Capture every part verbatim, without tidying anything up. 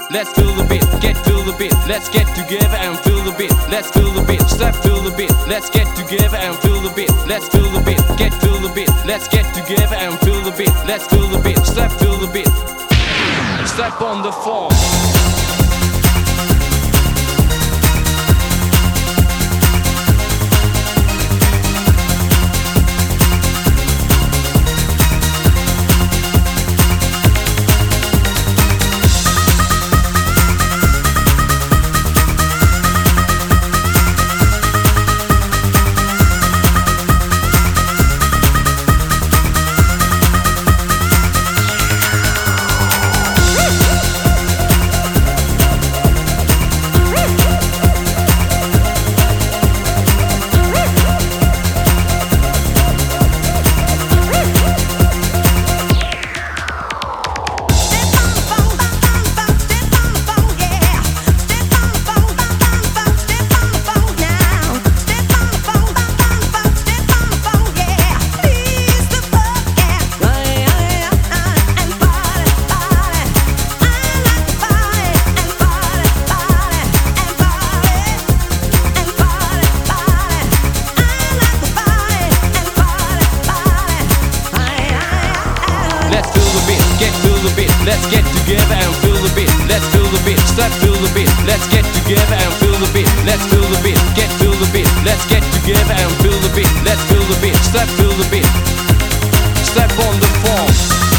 let's feel the beat, get feel the beat, let's get together and feel the beat, let's feel the beat, step feel the beat, let's get together and feel the beat, let's feel the beat, get feel the beat, let's get together and feel the beat, let's feel the beat, step feel the beat, step on the form. Let's get together and feel the beat. Let's feel the beat. Step feel the beat. Let's get together and feel the beat. Let's feel the beat. Get feel the beat. Let's get together and feel the beat. Let's feel the beat. Step feel the beat. Step on the form.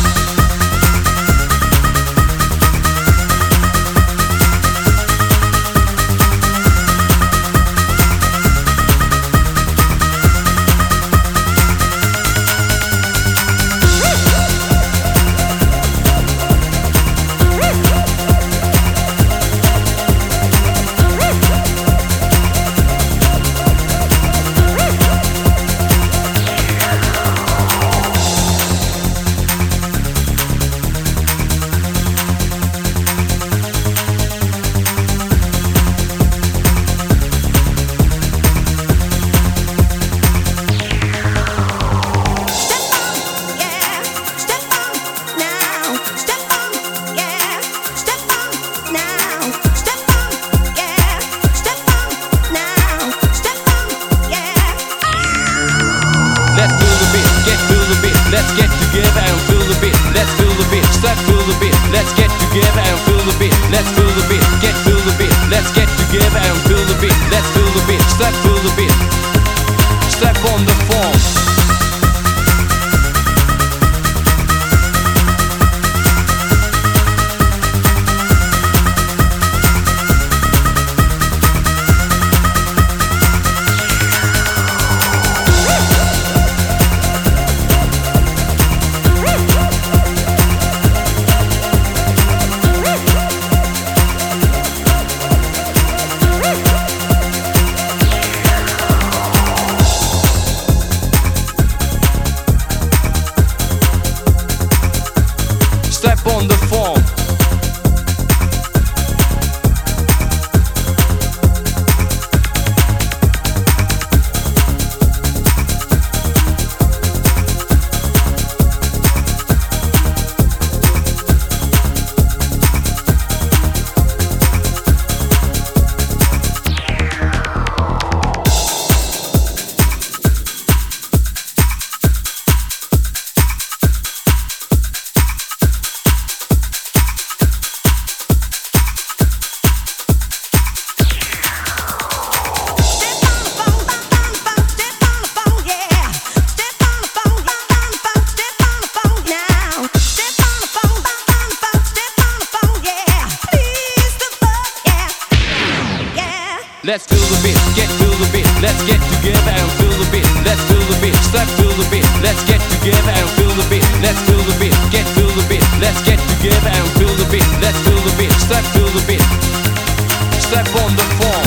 Let's get together and feel the beat. Let's feel the beat. Step feel the beat. Let's get together and feel the beat. Let's feel the beat. Get feel the beat. Let's get together and feel the beat. Let's feel the beat. Step feel the beat. Step on the form. Step on the form. Let's feel the beat, get feel the beat. Let's get together and feel the beat. Let's feel the beat, step feel the beat. Let's get together and feel the beat. Let's feel the beat, get feel the beat. Let's get together and feel the beat. Let's feel the beat, step feel the beat. Step on the form.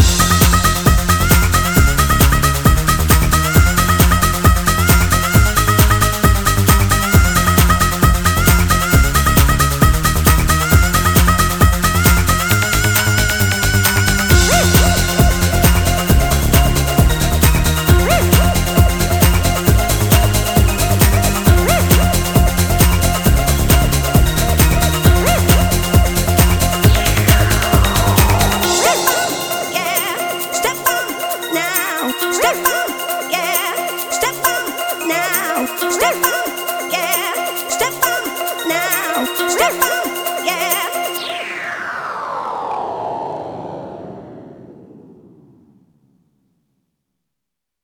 Step back.